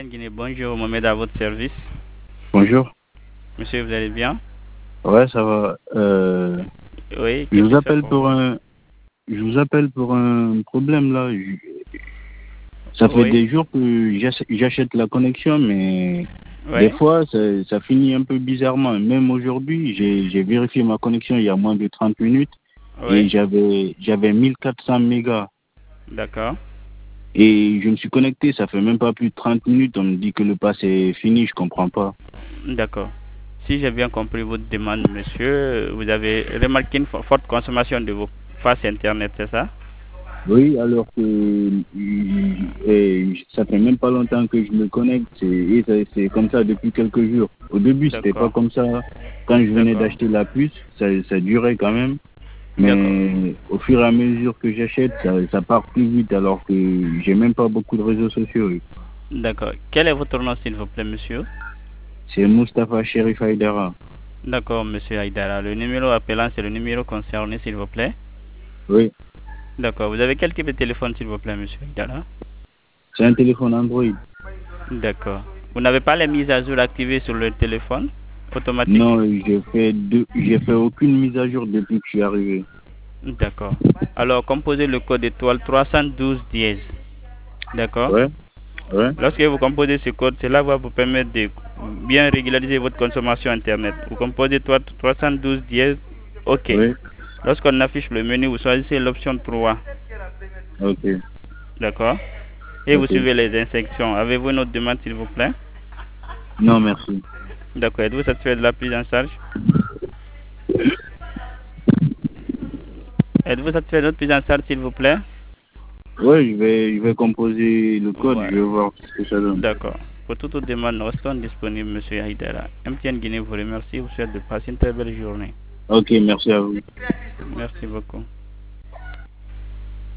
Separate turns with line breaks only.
Guinée, bonjour, Mohamed à votre service.
Bonjour.
Monsieur, vous allez bien?
Ouais, ça va.
Oui,
Je
que
vous
puis-je faire
appelle
pour vous?
je vous appelle pour un problème là. Ça fait
Oui,
des jours que j'achète la connexion, mais des
oui,
fois ça finit un peu bizarrement. Même aujourd'hui, j'ai vérifié ma connexion il y a moins de 30 minutes et
oui,
j'avais 1400 mégas.
d'accord,
Et je me suis connecté, ça fait même pas plus de 30 minutes. On me dit que le pass est fini, je comprends pas.
d'accord. Si j'ai bien compris votre demande, monsieur, vous avez remarqué une forte consommation de vos passes Internet, c'est ça?
Oui, alors que ça fait même pas longtemps que je me connecte c'est comme ça depuis quelques jours. Au début, c'était pas
D'accord,
comme ça. Quand je venais
d'accord,
d'acheter la puce, ça durait quand même.
d'accord,
Mais au fur et à mesure que j'achète, ça part plus vite alors que j'ai même pas beaucoup de réseaux sociaux.
d'accord. Quel est votre nom, s'il vous plaît, monsieur?
C'est Mustapha Sherif Haïdara.
D'accord, monsieur Aïdara. Le numéro appelant, c'est le numéro concerné, s'il vous plaît.
Oui,
D'accord. Vous avez quel type de téléphone, s'il vous plaît, monsieur Aïdara?
c'est un téléphone Android.
D'accord. Vous n'avez pas les mises à jour activées sur le téléphone automatique?
Non, j'ai fait aucune mise à jour depuis que je suis arrivé.
D'accord. Alors, composez le code étoile 312 dièse. D'accord.
Ouais, ouais,
Lorsque vous composez ce code, cela va vous permettre de bien régulariser votre consommation Internet. Vous composez étoile 312 dièse. OK.
ouais,
Lorsqu'on affiche le menu, vous choisissez l'option 3.
ok,
D'accord. Et vous
ok.
suivez les instructions. Avez-vous une autre demande, s'il vous plaît?
Non, merci.
D'accord. Êtes-vous satisfait de la prise en charge? Êtes-vous satisfait de notre prise en charge, s'il vous plaît?
Oui, je vais composer le code, je
Voilà.
vais voir ce que ça donne.
D'accord. Pour toute autre demande, nous restons disponibles, monsieur Haïdara. MTN Guinée vous remercie. Vous souhaite de passer une très belle journée.
Ok, merci à vous.
Merci beaucoup.